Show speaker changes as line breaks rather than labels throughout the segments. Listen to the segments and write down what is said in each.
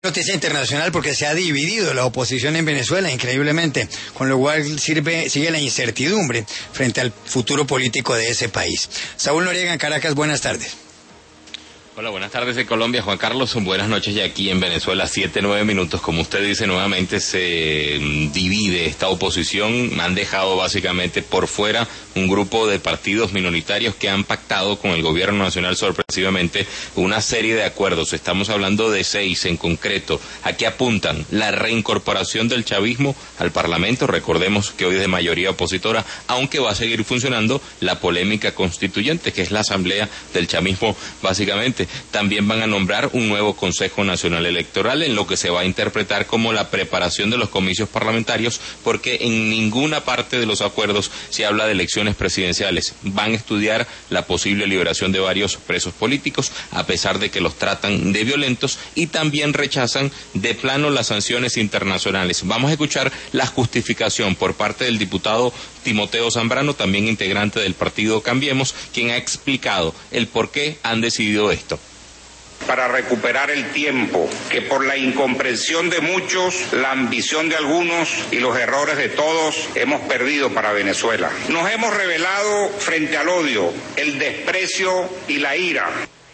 Noticia internacional porque se ha dividido la oposición en Venezuela, increíblemente, con lo cual sigue la incertidumbre frente al futuro político de ese país. Saúl Noriega en Caracas, buenas tardes.
Hola, buenas tardes de Colombia, Juan Carlos, buenas noches ya aquí en Venezuela, 7-9 minutos, como usted dice, nuevamente se divide esta oposición, han dejado básicamente por fuera un grupo de partidos minoritarios que han pactado con el gobierno nacional sorpresivamente una serie de acuerdos, estamos hablando de 6 en concreto, ¿a qué apuntan? La reincorporación del chavismo al Parlamento, recordemos que hoy es de mayoría opositora, aunque va a seguir funcionando la polémica constituyente, que es la asamblea del chavismo básicamente. También van a nombrar un nuevo Consejo Nacional Electoral en lo que se va a interpretar como la preparación de los comicios parlamentarios, porque en ninguna parte de los acuerdos se habla de elecciones presidenciales. Van a estudiar la posible liberación de varios presos políticos, a pesar de que los tratan de violentos, y también rechazan de plano las sanciones internacionales. Vamos a escuchar la justificación por parte del diputado Timoteo Zambrano, también integrante del partido Cambiemos, quien ha explicado el por qué han decidido esto.
Para recuperar el tiempo que por la incomprensión de muchos, la ambición de algunos y los errores de todos hemos perdido para Venezuela. Nos hemos rebelado frente al odio, el desprecio y la ira.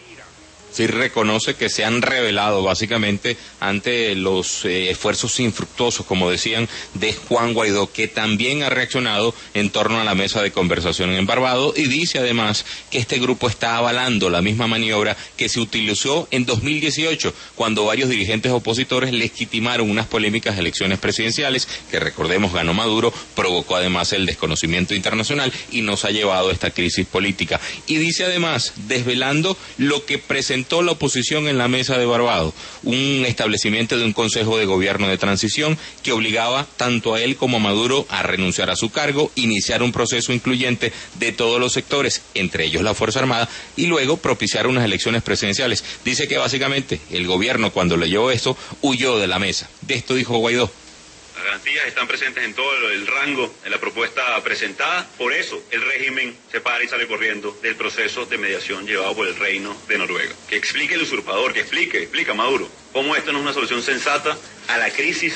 Sí reconoce que se han rebelado básicamente ante los esfuerzos infructuosos, como decían, de Juan Guaidó, que también ha reaccionado en torno a la mesa de conversación en Barbados, y dice además que este grupo está avalando la misma maniobra que se utilizó en 2018, cuando varios dirigentes opositores legitimaron unas polémicas elecciones presidenciales, que recordemos ganó Maduro, provocó además el desconocimiento internacional y nos ha llevado a esta crisis política. Y dice además, desvelando lo que presentó la oposición en la mesa de Barbados, un establecimiento de un consejo de gobierno de transición que obligaba tanto a él como a Maduro a renunciar a su cargo, iniciar un proceso incluyente de todos los sectores, entre ellos la Fuerza Armada, y luego propiciar unas elecciones presidenciales. Dice que básicamente el gobierno, cuando leyó esto, huyó de la mesa. De esto dijo Guaidó:
las garantías están presentes en todo el rango en la propuesta presentada, por eso el régimen se para y sale corriendo del proceso de mediación llevado por el Reino de Noruega. Que explique el usurpador, que explique a Maduro cómo esto no es una solución sensata a la crisis.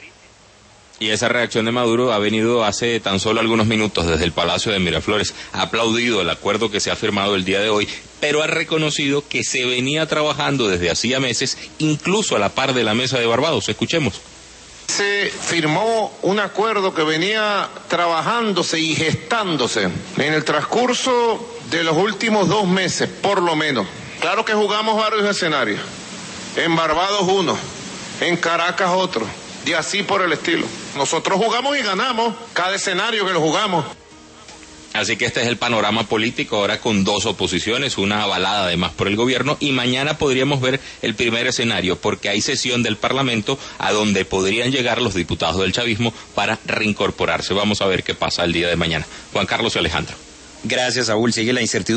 Y esa reacción de Maduro ha venido hace tan solo algunos minutos desde el Palacio de Miraflores. Ha aplaudido el acuerdo que se ha firmado el día de hoy, pero ha reconocido que se venía trabajando desde hacía meses, incluso a la par de la mesa de Barbados. Escuchemos.
Se firmó un acuerdo que venía trabajándose y gestándose en el transcurso de los últimos 2 meses, por lo menos. Claro que jugamos varios escenarios. En Barbados uno, en Caracas otro, y así por el estilo. Nosotros jugamos y ganamos cada escenario que lo jugamos.
Así que este es el panorama político ahora con 2 oposiciones, una avalada además por el gobierno, y mañana podríamos ver el primer escenario, porque hay sesión del Parlamento a donde podrían llegar los diputados del chavismo para reincorporarse. Vamos a ver qué pasa el día de mañana. Juan Carlos y Alejandro.
Gracias, Saúl. Sigue la incertidumbre.